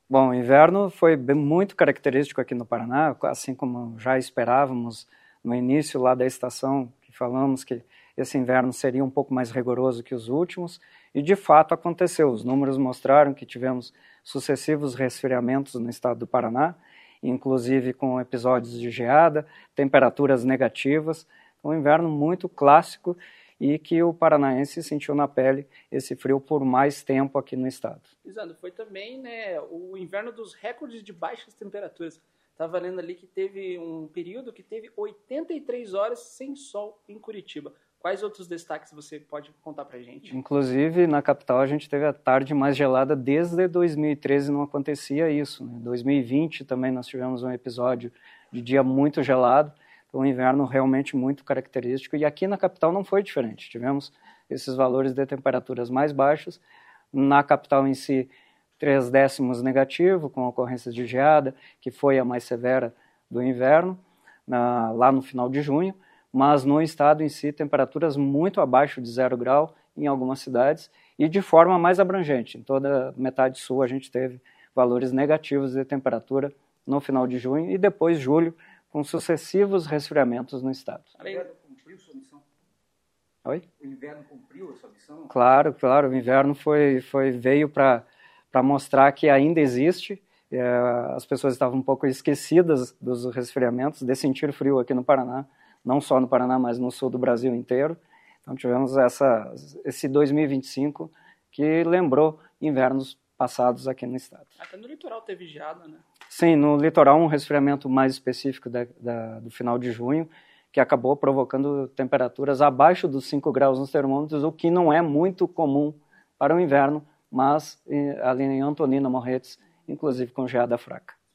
Bom, o inverno foi muito característico aqui no Paraná, assim como já esperávamos no início lá da estação, que falamos que esse inverno seria um pouco mais rigoroso que os últimos, e de fato aconteceu. Os números mostraram que tivemos sucessivos resfriamentos no estado do Paraná, inclusive com episódios de geada, temperaturas negativas, um inverno muito clássico e que o paranaense sentiu na pele esse frio por mais tempo aqui no estado. Lisandro, foi também, né, o inverno dos recordes de baixas temperaturas. Estava lendo ali que teve um período que teve 83 horas sem sol em Curitiba. Quais outros destaques você pode contar pra gente? Inclusive, na capital, a gente teve a tarde mais gelada desde 2013, não acontecia isso. Em 2020 também nós tivemos um episódio de dia muito gelado, um inverno realmente muito característico, e aqui na capital não foi diferente. Tivemos esses valores de temperaturas mais baixos. Na capital em si, 0,3 negativo, com ocorrências de geada, que foi a mais severa do inverno, lá no final de junho, mas no estado em si, temperaturas muito abaixo de 0 grau em algumas cidades, e de forma mais abrangente. Em toda a metade sul a gente teve valores negativos de temperatura no final de junho e depois julho, com sucessivos resfriamentos no estado. O inverno cumpriu sua missão? Oi? O inverno cumpriu a sua missão? Claro, o inverno veio para mostrar que ainda existe. As pessoas estavam um pouco esquecidas dos resfriamentos, de sentir frio aqui no Paraná, não só no Paraná, mas no sul do Brasil inteiro. Então tivemos esse 2025 que lembrou invernos passados aqui no estado. Até no litoral teve geada, né? Sim, no litoral um resfriamento mais específico do final de junho, que acabou provocando temperaturas abaixo dos 5 graus nos termômetros, o que não é muito comum para o inverno, mas ali em Antonina, Morretes, inclusive com geada fraca.